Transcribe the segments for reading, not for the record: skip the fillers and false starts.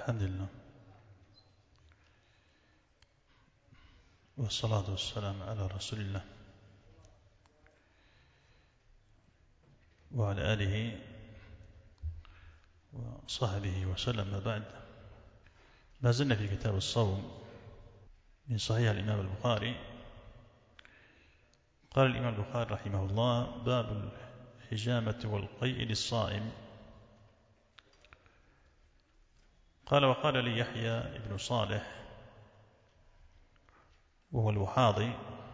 الحمد لله والصلاة والسلام على رسول الله وعلى آله وصحبه وسلم. بعد، ما زلنا في كتاب الصوم من صحيح الإمام البخاري. قال الإمام البخاري رحمه الله: باب الحجامة والقيء للصائم. قال: وقال لي يحيى بن صالح وهو الوحاضي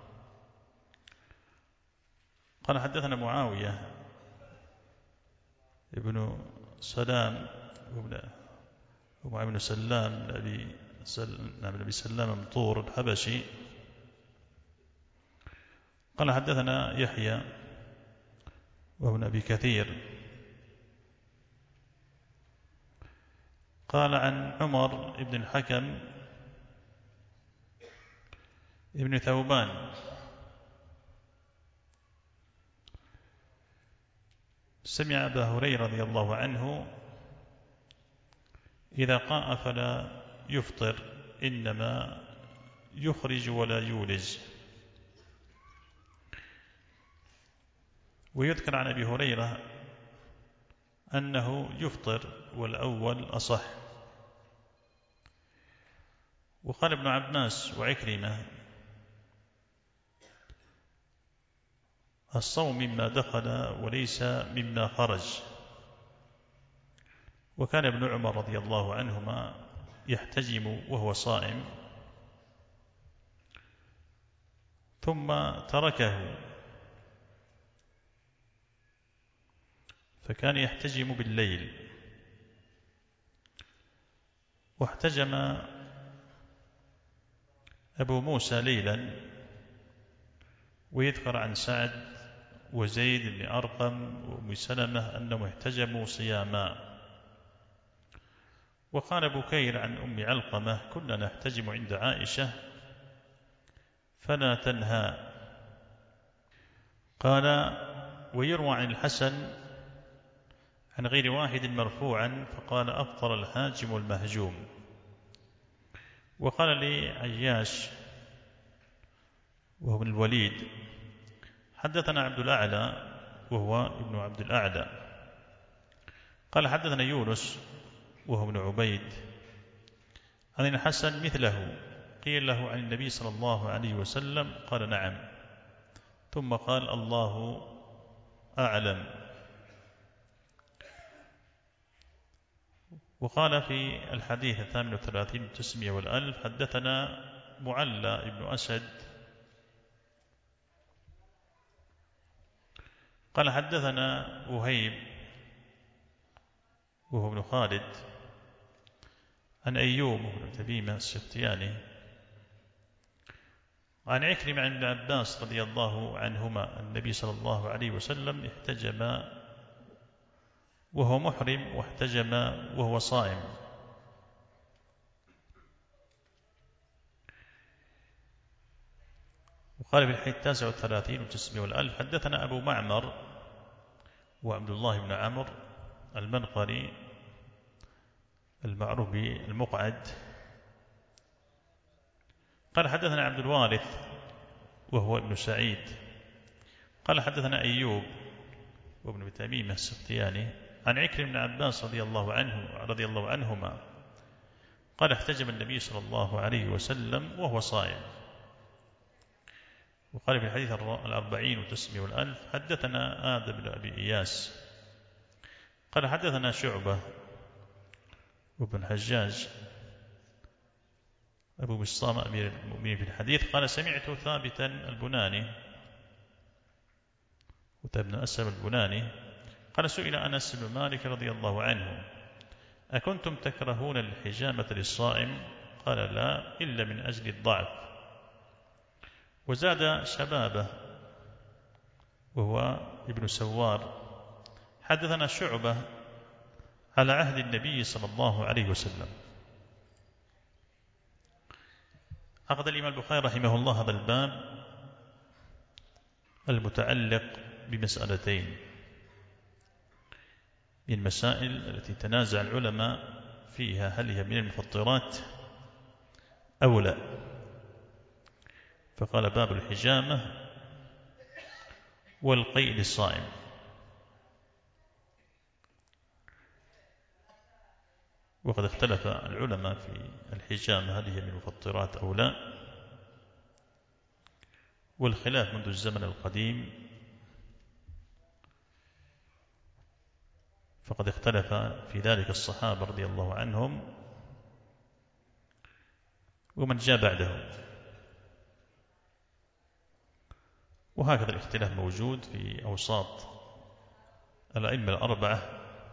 قال: حدثنا معاوية ابن سلام وابن سلام بن أبي سلام مطور الحبشي قال: حدثنا يحيى وابن أبي كثير قال: عن عمر بن الحكم ابن ثوبان سمع أبا هريرة رضي الله عنه إذا قاء فلا يفطر، إنما يخرج ولا يولج. ويذكر عن أبي هريرة أنه يفطر، والأول أصح. وقال ابن عباس وعكرمة: الصوم مما دخل وليس مما خرج. وكان ابن عمر رضي الله عنهما يحتجم وهو صائم ثم تركه، فكان يحتجم بالليل. واحتجم أبو موسى ليلا. ويذكر عن سعد وزيد بن أرقم وأم سلمة أنهم احتجموا صياما. وقال بكير عن أم علقمة: كنا نحتجم عند عائشة فلا تنهى. قال: ويروى عن الحسن عن غير واحد مرفوعا فقال: أفطر الحاجم المهجوم. وقال لي عياش وهو ابن الوليد: حدثنا عبد الأعلى وهو ابن عبد الأعلى قال: حدثنا يونس وهو ابن عبيد عن الحسن مثله. قيل له: عن النبي صلى الله عليه وسلم؟ قال: نعم. ثم قال: الله أعلم. وقال في الحديث 38 900 والألف: حدثنا معلى بن أسد قال: حدثنا وهيب وهو ابن خالد عن أيوب بن تميمة السختياني عن عكرمة عن ابن عباس رضي الله عنهما: النبي صلى الله عليه وسلم احتجم وهو محرم واحتجم وهو صائم. وقال في الحديث 39 900 والألف: حدثنا أبو معمر وعبد الله بن عمرو المنقري المعروف بالمقعد قال: حدثنا عبد الوارث وهو ابن سعيد قال: حدثنا أيوب وابن تميمة السختياني عن عكرمة بن عباس رضي الله عنهما قال: احتجم النبي صلى الله عليه وسلم وهو صائم. وقال في الحديث 40 900 والألف: حدثنا آدم بن أبي إياس قال: حدثنا شعبة وابن حجاج أبو بسطام أمير المؤمنين في الحديث قال: سمعت ثابتا البناني وابن أسلم البناني قال: سئل أنس بن مالك رضي الله عنه: أكنتم تكرهون الحجامة للصائم؟ قال: لا، إلا من أجل الضعف. وزاد شبابه وهو ابن سوار: حدثنا شعبة على عهد النبي صلى الله عليه وسلم. عقد الإمام البخاري رحمه الله هذا الباب المتعلق بمسألتين من المسائل التي تنازع العلماء فيها هل هي من المفطرات أو لا. فقال باب الحجامة والقيء للصائم. وقد اختلف العلماء في الحجامة هل هي من المفطرات أو لا، والخلاف منذ الزمن القديم، فقد اختلف في ذلك الصحابة رضي الله عنهم ومن جاء بعدهم، وهكذا الاختلاف موجود في أوساط الأئمة الأربعة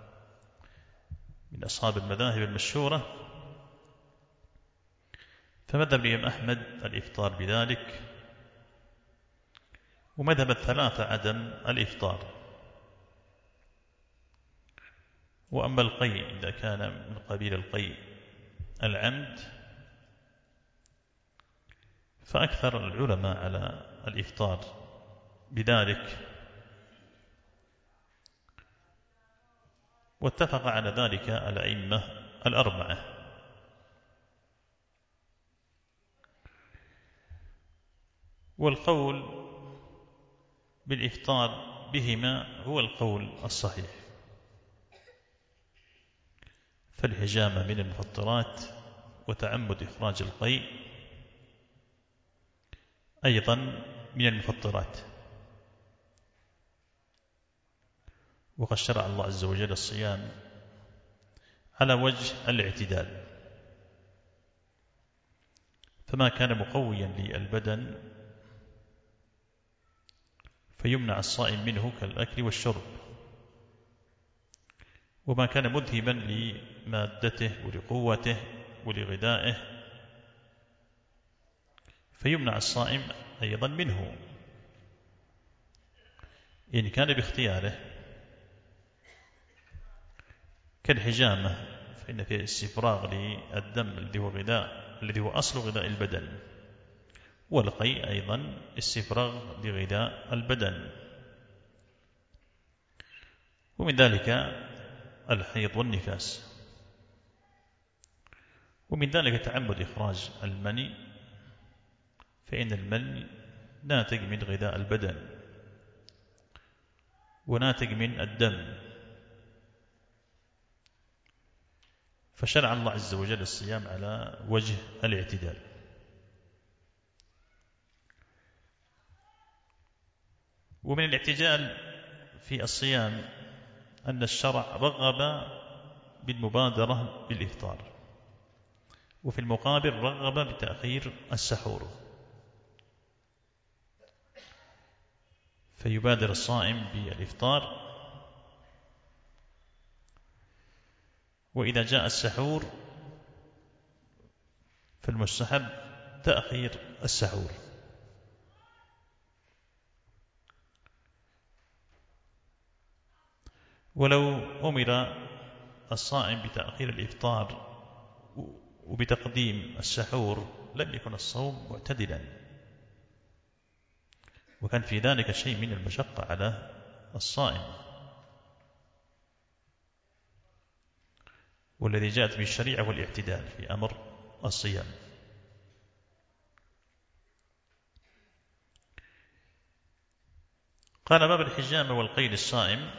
من أصحاب المذاهب المشهورة. فمذهب الإمام أحمد الإفطار بذلك، ومذهب الثلاثة عدم الإفطار. وأما القيء إذا كان من قبيل القيء العمد فأكثر العلماء على الإفطار بذلك، واتفق على ذلك الأئمة الأربعة. والقول بالإفطار بهما هو القول الصحيح. فالحجامة من المفطرات، وتعمد إخراج القيء أيضا من المفطرات. وقد شرع الله عز وجل الصيام على وجه الاعتدال، فما كان مقويا للبدن فيمنع الصائم منه كالأكل والشرب، وما كان مذهبا لمادته ولقوته ولغذائه فيمنع الصائم أيضا منه إن كان باختياره، كالحجامة فإن فيها استفراغ للدم الذي هو أصل غذاء البدن، والقيء أيضا استفراغ لغذاء البدن. ومن ذلك الحيض والنفاس. ومن ذلك تعمد إخراج المني، فإن المني ناتج من غذاء البدن وناتج من الدم، فشرع الله عز وجل الصيام على وجه الاعتدال. ومن الاعتدال في الصيام أن الشرع رغب بالمبادرة بالإفطار، وفي المقابل رغب بتأخير السحور، فيبادر الصائم بالإفطار، وإذا جاء السحور فالمستحب تأخير السحور. ولو أمر الصائم بتأخير الإفطار وبتقديم السحور لم يكن الصوم معتدلا، وكان في ذلك شيء من المشقة على الصائم. والذي جاءت به الشريعة والاعتدال في أمر الصيام. قال باب الحجامة والقيء للصائم.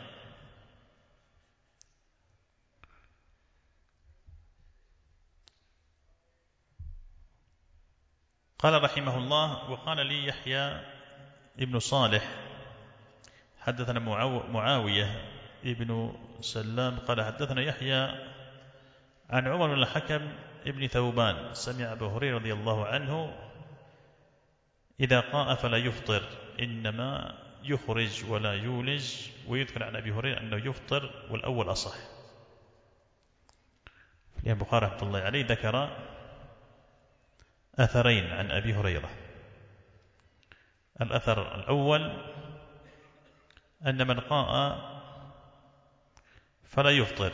قال رحمه الله: وقال لي يحيى ابن صالح حدثنا معاوية ابن سلام قال حدثنا يحيى عن عمر بن الحكم ابن ثوبان سمع أبا هريرة رضي الله عنه: إذا قاء فلا يفطر، إنما يخرج ولا يولج. ويذكر عن أبي هريرة أنه يفطر، والأول أصح. الإمام البخاري رحمه الله عليه ذكر أثرين عن أبي هريرة. الأثر الأول أن من قاء فلا يفطر،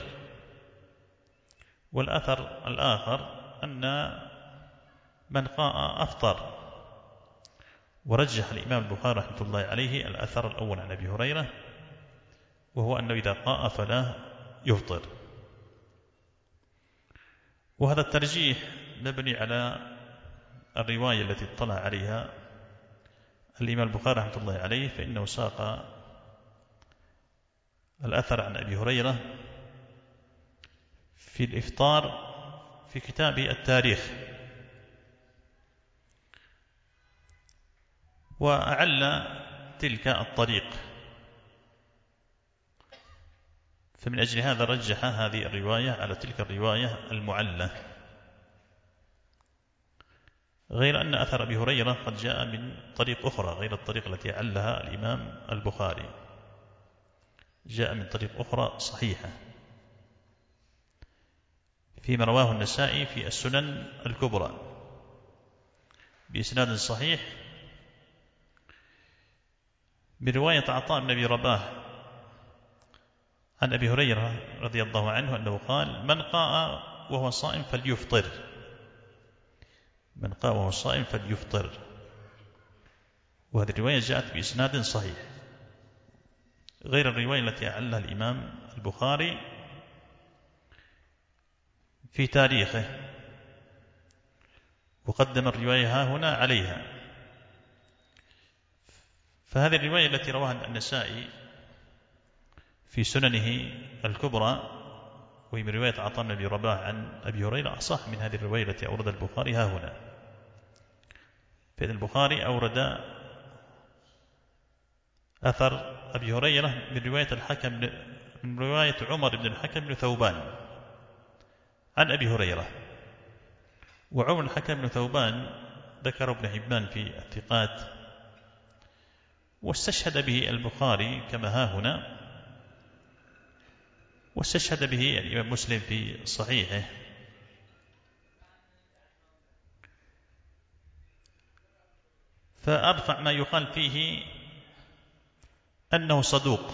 والأثر الآخر أن من قاء أفطر. ورجح الإمام البخاري رحمه الله عليه الأثر الأول عن أبي هريرة، وهو أنه إذا قاء فلا يفطر. وهذا الترجيح مبني على الرواية التي اطلع عليها الإمام البخاري رحمة الله عليه، فإنه ساق الأثر عن أبي هريرة في الإفطار في كتاب التاريخ، وأعل تلك الطريق، فمن أجل هذا رجح هذه الرواية على تلك الرواية المعلة، غير أن أثر أبي هريرة قد جاء من طريق أخرى غير الطريق التي علها الإمام البخاري، جاء من طريق أخرى صحيحة فيما رواه النسائي في السنن الكبرى بإسناد صحيح برواية عطاء بن أبي رباح عن أبي هريرة رضي الله عنه أنه قال: من قاء وهو صائم فليفطر، من قاء وهو صائم فليفطر. وهذه الرواية جاءت بإسناد صحيح غير الرواية التي أعلها الإمام البخاري في تاريخه، وقدم الرواية ها هنا عليها. فهذه الرواية التي رواها النسائي في سننه الكبرى، وهي من رواية عطاء بن أبي رباح عن أبي هريرة، أصح من هذه الرواية التي أورد البخاري ها هنا. فإن البخاري أورد أثر أبي هريرة من رواية عمر بن الحكم بن ثوبان عن أبي هريرة، وعمر بن الحكم بن ثوبان ذكر ابن حبان في الثقات، واستشهد به البخاري كما ها هنا، واستشهد به الإمام مسلم في صحيحه. فأرفع ما يقال فيه أنه صدوق،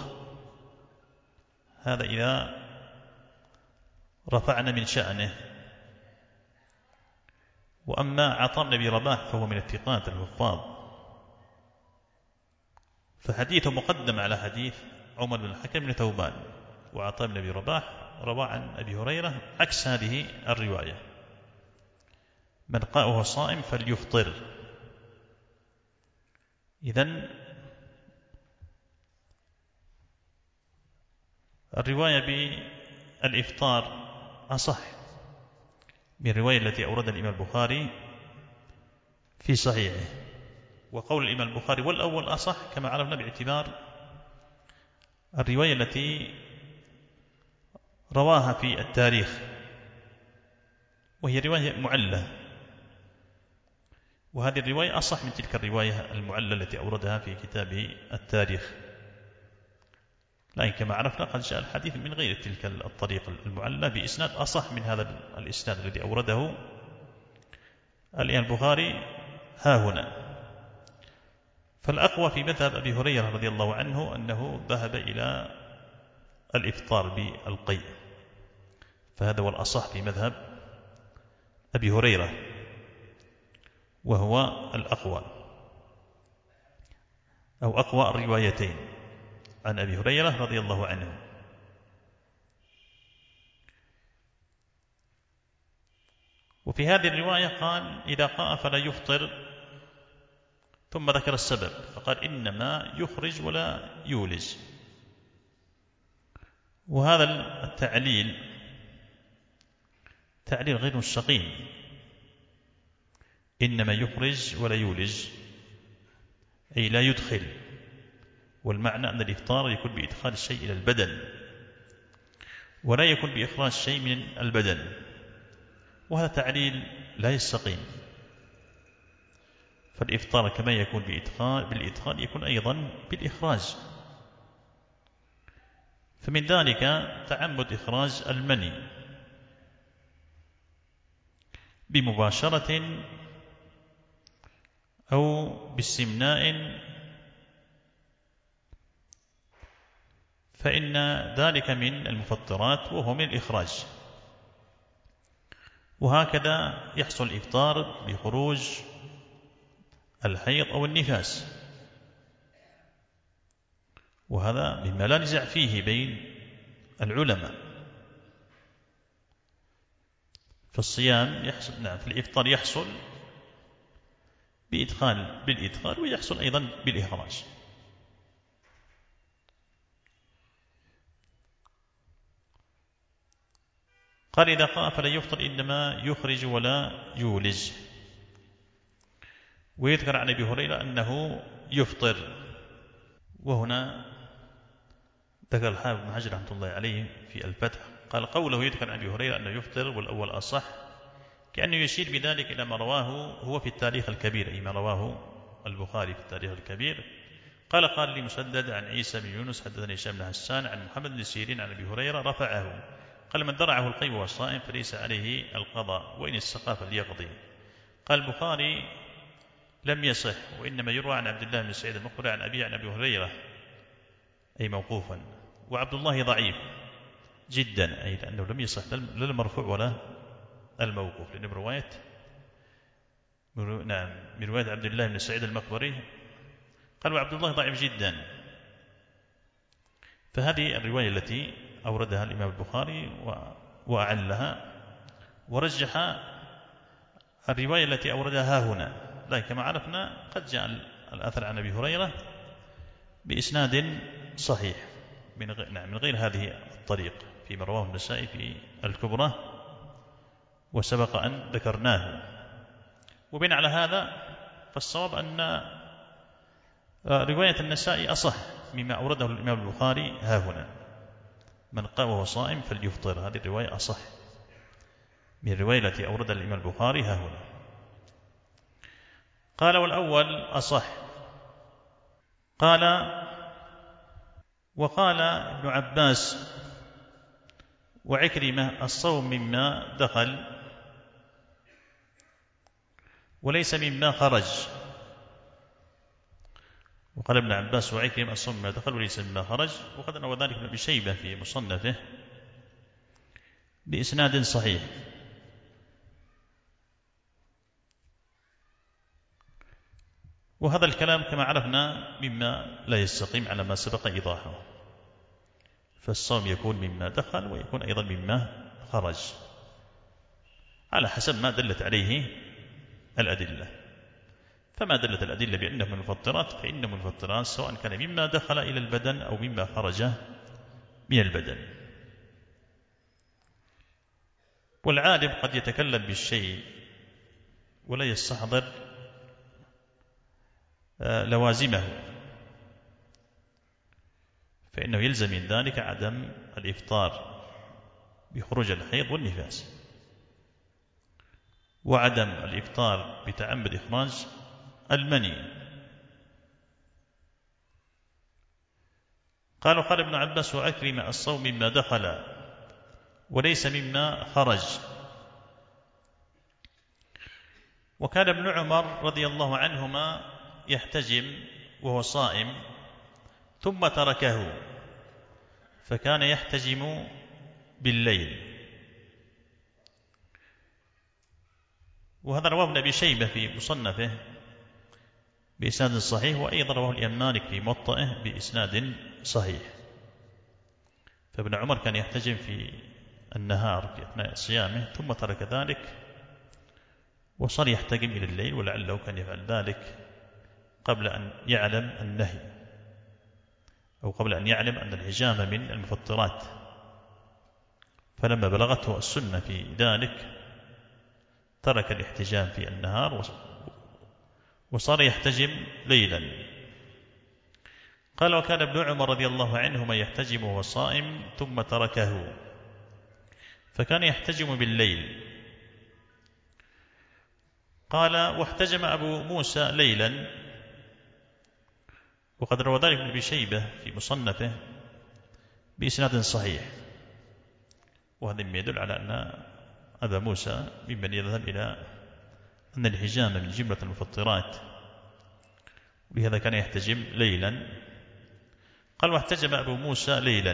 هذا إذا رفعنا من شأنه. وأما عطاء بن أبي رباح فهو من الثقات الحفاظ، فحديثه مقدم على حديث عمر بن الحكم بن ثوبان، وعطاء بن أبي رباح روى عن أبي هريرة عكس هذه الرواية: من قاء وهو صائم فليفطر. إذن الرواية بالإفطار أصح من الرواية التي أوردها الإمام البخاري في صحيحه، وقول الإمام البخاري والأول أصح كما عرفنا باعتبار الرواية التي رواها في التاريخ، وهي رواية معلة، وهذه الرواية أصح من تلك الرواية المعلة التي أوردها في كتابه التاريخ. لكن كما عرفنا قد جاء الحديث من غير تلك الطريق المعلة بإسناد أصح من هذا الإسناد الذي أورده الإمام البخاري ها هنا. فالأقوى في مذهب أبي هريرة رضي الله عنه أنه ذهب إلى الإفطار بالقيء، فهذا هو الأصح في مذهب أبي هريرة، وهو الأقوى أو أقوى الروايتين عن أبي هريرة رضي الله عنه. وفي هذه الرواية قال: إذا قاء فلا يفطر، ثم ذكر السبب فقال: إنما يخرج ولا يولج. وهذا التعليل تعليل غير مستقيم، إنما يخرج ولا يولج أي لا يدخل، والمعنى أن الإفطار يكون بإدخال الشيء إلى البدن، ولا يكون بإخراج شيء من البدن، وهذا تعليل لا يستقيم. فالإفطار كما يكون بالإدخال يكون أيضا بالإخراج. فمن ذلك تعمد إخراج المني بمباشرة أو باستمناء، فإن ذلك من المفطرات وهو من الإخراج. وهكذا يحصل الإفطار بخروج الحيض أو النفاس، وهذا مما لا نزاع فيه بين العلماء. فالصيام يحصل في الإفطار يحصل بالإدخال ويحصل أيضا بالإخراج. قال إذا قام فلا يفطر إنما يخرج ولا يولج. ويذكر عن أبي هريرة أنه يفطر. وهنا ذكر الحافظ بن حجر رحمه الله عليه في الفتح قال قوله يذكر عن أبي هريرة أنه يفطر والأول أصح، كأنه يشير بذلك إلى ما رواه هو في التاريخ الكبير، أي ما رواه البخاري في التاريخ الكبير. قال لي مسدد عن عيسى بن يونس حدثني هشام بن حسان عن محمد بن سيرين عن أبي هريرة رفعه قال من درعه القيء والصائم فليس عليه القضاء وإن استقى فليقضي. قال البخاري لم يصح، وإنما يروى عن عبد الله بن سعيد المقبري عن أبي هريرة أي موقوفا، وعبد الله ضعيف جدا أي لأنه لم يصح لا المرفوع ولا الموقوف، لأنه من رواية عبد الله بن سعيد المقبري قال وعبد الله ضعيف جدا. فهذه الرواية التي أوردها الإمام البخاري وأعلها، ورجح الرواية التي أوردها هنا، لكن كما عرفنا قد جاء الأثر عن أبي هريرة بإسناد صحيح من غير هذه الطريق فيما رواه النسائي في الكبرى وسبق أن ذكرناه. وبناء على هذا فالصواب أن رواية النسائي أصح مما أورده الإمام البخاري ها هنا، من قام وهو صائم فليفطر، هذه الرواية أصح من الرواية التي أوردها الإمام البخاري ها هنا. قال والأول أصح. وقال ابن عباس وعكرمة الصوم مما دخل وليس مما خرج. وقال ابن عباس وعكرمة الصوم مما دخل وليس مما خرج، وقد روى ذلك ابن أبي شيبة في مصنفه بإسناد صحيح. وهذا الكلام كما عرفنا مما لا يستقيم على ما سبق إيضاحه، فالصوم يكون مما دخل ويكون أيضا مما خرج على حسب ما دلت عليه الأدلة. فما دلت الأدلة بأنه من المفطرات فإنه من المفطرات سواء كان مما دخل إلى البدن أو مما خرج من البدن. والعالم قد يتكلم بالشيء ولا يستحضر لوازمه، فإنه يلزم من ذلك عدم الإفطار بخروج الحيض والنفاس، وعدم الإفطار بتعمد إخراج المني. قال ابن عباس وأكرم الصوم مما دخل وليس مما خرج. وكان ابن عمر رضي الله عنهما يحتجم وهو صائم ثم تركه، فكان يحتجم بالليل. وهذا رواه ابن أبي شيبة في مصنفه بإسناد صحيح، وأيضا رواه الإمام مالك في موطئه بإسناد صحيح. فابن عمر كان يحتجم في النهار في أثناء صيامه ثم ترك ذلك وصار يحتجم إلى الليل، ولعله كان يفعل ذلك قبل أن يعلم النهي أو قبل أن يعلم أن الحجامة من المفطرات، فلما بلغته السنة في ذلك ترك الاحتجام في النهار وصار يحتجم ليلا. قال وكان ابن عمر رضي الله عنهما يحتجم وهو صائم ثم تركه، فكان يحتجم بالليل. قال واحتجم أبو موسى ليلا، وقد روى ذلك ابن أبي شيبة في مصنفه بإسناد صحيح. وهذا يدل على أن أبا موسى ممن يذهب إلى أن الحجامة من جملة المفطرات، ولهذا كان يحتجم ليلا. قال واحتجم أبو موسى ليلا.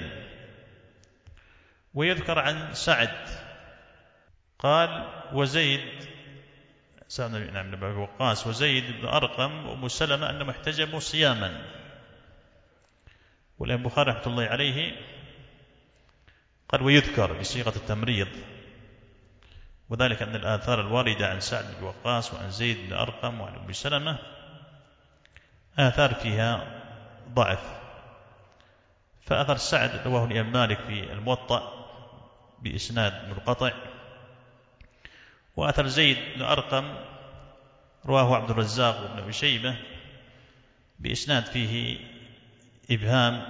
ويذكر عن سعد قال وزيد سعد بن أبي وقاص وزيد بن أرقم وأم سلمة أنهم احتجموا صياما. والإمام البخاري رحمة الله عليه قال ويذكر بصيغة التمريض وذلك أن الآثار الواردة عن سعد بن وقاص وعن زيد بن أرقم وعن أم سلمة آثار فيها ضعف. فأثر سعد رواه الإمام مالك في الموطأ بإسناد منقطع، وأثر زيد بن أرقم رواه عبد الرزاق وابن أبي شيبة بإسناد فيه إبهام،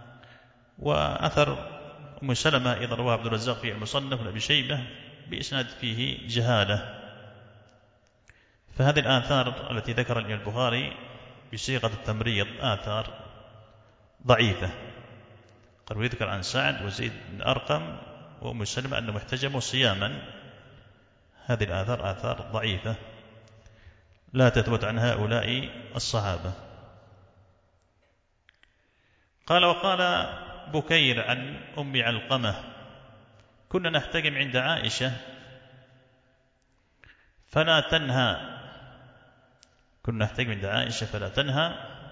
وأثر أم سلمة أيضا رواه عبد الرزاق في المصنف وابن أبي شيبة بإسناد فيه جهالة. فهذه الآثار التي ذكر الإمام البخاري بصيغة التمريض آثار ضعيفة. قد يذكر عن سعد وزيد بن أرقم وأم سلمة أنهم احتجموا صياما، هذه الآثار آثار ضعيفة لا تثبت عن هؤلاء الصحابة. قال وقال بكير عن أم علقمة كنا نحتجم عند عائشة فلا تنهى، كنا نحتجم عند عائشة فلا تنهى.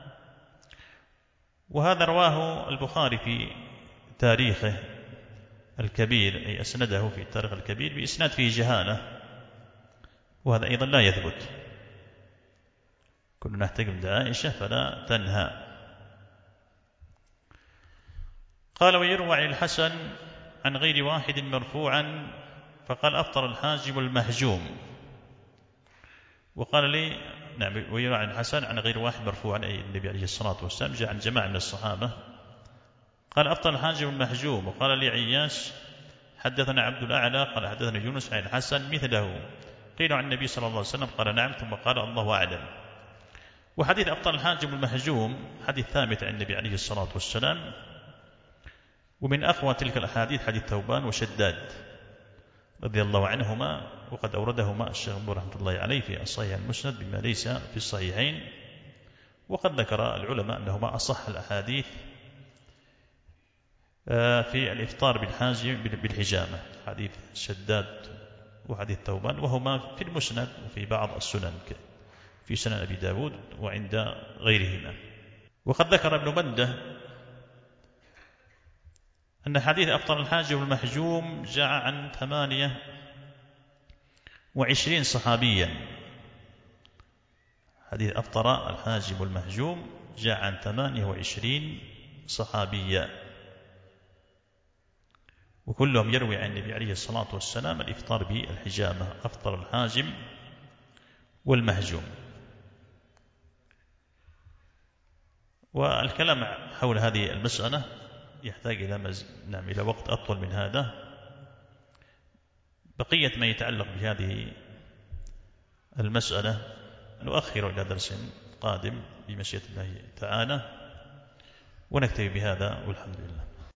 وهذا رواه البخاري في تاريخه الكبير، أي أسنده في التاريخ الكبير بإسناد فيه جهالة، وهذا أيضا لا يثبت. كنا نحتجم عند عائشة فلا تنهى. قال ويروى عن الحسن عن غير واحد مرفوعا فقال أفطر الحاجب المهجوم. وقال لي نعم، ويروى عن الحسن عن غير واحد مرفوعا، أي النبي عليه الصلاة والسلام جاء عن جماعة من الصحابة قال أفطر الحاجب المهجوم. وقال لي عياش حدثنا عبد الأعلى قال حدثنا يونس عن الحسن مثله، قيل عن النبي صلى الله عليه وسلم قال نعم، ثم قال الله أعلم. وحديث أفطر الحاجب المهجوم حديث ثابت عن النبي عليه الصلاة والسلام، ومن أقوى تلك الأحاديث حديث ثوبان وشداد رضي الله عنهما، وقد أوردهما الشيخ ابن رحمة الله عليه في الصحيح المسند بما ليس في الصحيحين. وقد ذكر العلماء أنهما أصح الأحاديث في الإفطار بالحجامة، حديث شداد وحديث ثوبان، وهما في المسند وفي بعض السنن في سنن أبي داود وعند غيرهما. وقد ذكر ابن منده أن حديث أفطر الحاجب المهجوم جاء عن 28 صحابيا. حديث أفطر الحاجب المهجوم جاء عن 28 صحابيا، وكلهم يروي عن النبي عليه الصلاة والسلام الإفطار بالحجامة، أفطر الحاجب والمهجوم. والكلام حول هذه المسألة يحتاج إلى وقت أطول من هذا. بقية ما يتعلق بهذه المسألة نؤخر إلى درس قادم بمشيئة الله تعالى، ونكتفي بهذا والحمد لله.